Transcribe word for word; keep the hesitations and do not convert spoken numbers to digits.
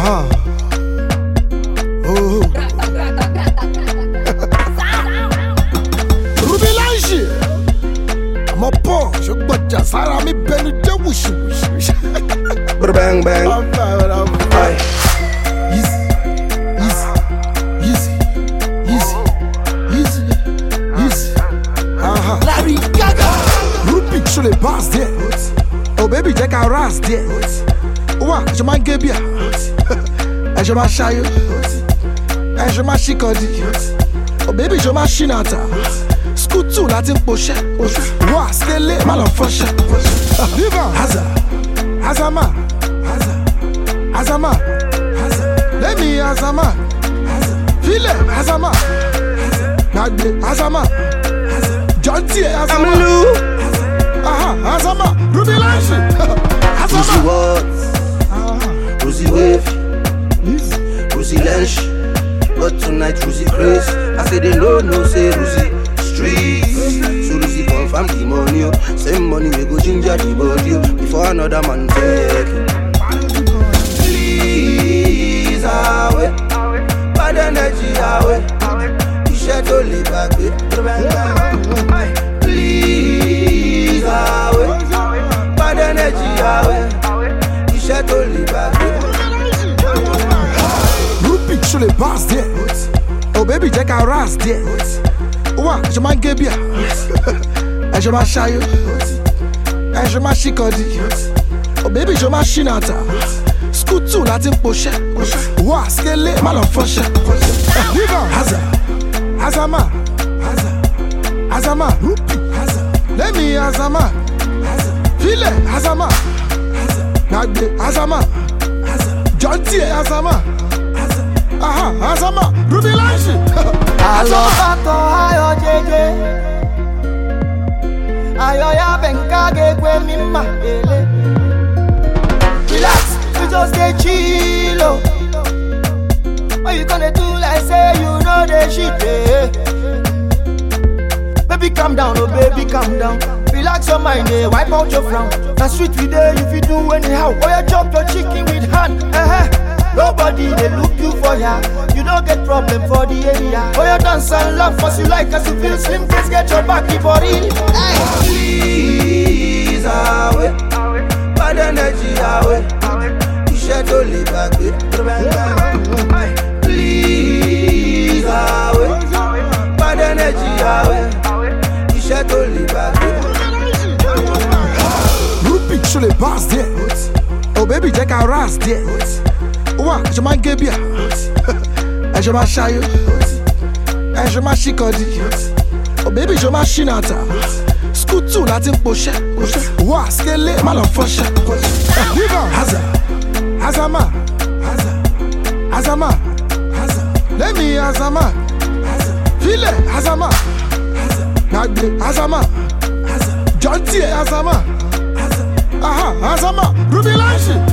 Uh-huh. Oh. Ruby Lange. Mon pont, je bois de Sarah, mi benu de wouchou. Bang bang. Aye. Easy, easy, easy, easy, easy, easy. Uh-huh. Larry Gaga. Ruby sur les bases there. Oh baby, check out ras there. Ouah, je m'en gué bien. Et je m'en chaille. Et je m'en chicodi. Oh baby, je m'en chinata. Scootou, la team pochette. Ouah, skele, mal en foche. Viva, Haza, Hazama, Haza, Hazama, Haza. Let me Hazama, Haza. File, Hazama, Haza. Nagbe, Hazama, Haza. Jonty, Hazama. I'm Lou. Aha, Hazama, Ruby Lange. Rosie Watts, Rosie Wave, Rosie Lange. But tonight Rosie Grace. I say they know, no say Rosie Streets. So Rosie confirm the money, oh. Same money we go ginger the body, oh. Before another man take it. Please away, bad energy away. T-shirt only back way. Please away, bad energy away. T-shirt only back way. Ruby sur les bases there. Oh baby, check out ras there. Ouah, je m'en gué bien. Et je m'en chaille. Et je m'en chicodi. Oh baby, je m'en chinata. Scootou, la team pochette. Ouah, skele, mal en foche. Viva, Haza, Hazama, Haza, Hazama, Ruby, Haza. Let me Hazama, Haza. File, Hazama, Haza. Nagbe, Hazama, Haza. Jonty, Hazama. Aha, Hazama, Ruby Lange. Alobato ayo jeje, ayo ya benkage kwe mima ele. Relax, you just stay chill, oh. What you gonna do like say you know the shit, eh? Baby calm down, oh baby calm down. Relax your mind, eh? Wipe out your frown. That's sweet we there if you do anyhow. Or you chop your chicken with hand, eh? Nobody they look you for ya. You don't get problem for the area. For your dance and laugh as you like, as you feel slim, please get your back for real. Please away, bad energy away. T-shirt only back way. Please away, bad energy away. T-shirt only back way. Ruby sur les bases there. Oh baby, check out ras there. Ouah, je m'en gué bien. Et je m'en chaille. Et je m'en chicodi. Oh baby, je m'en chinata. Scootou, la team pochette. Ouah, skele, mal en foche. Viva, Haza, Hazama, Haza, Hazama, Haza. Let me Hazama, Haza. File, Hazama, Haza. Nagbe, Hazama, Haza. Jonty, Hazama, Haza. Aha, Hazama, Ruby Lange.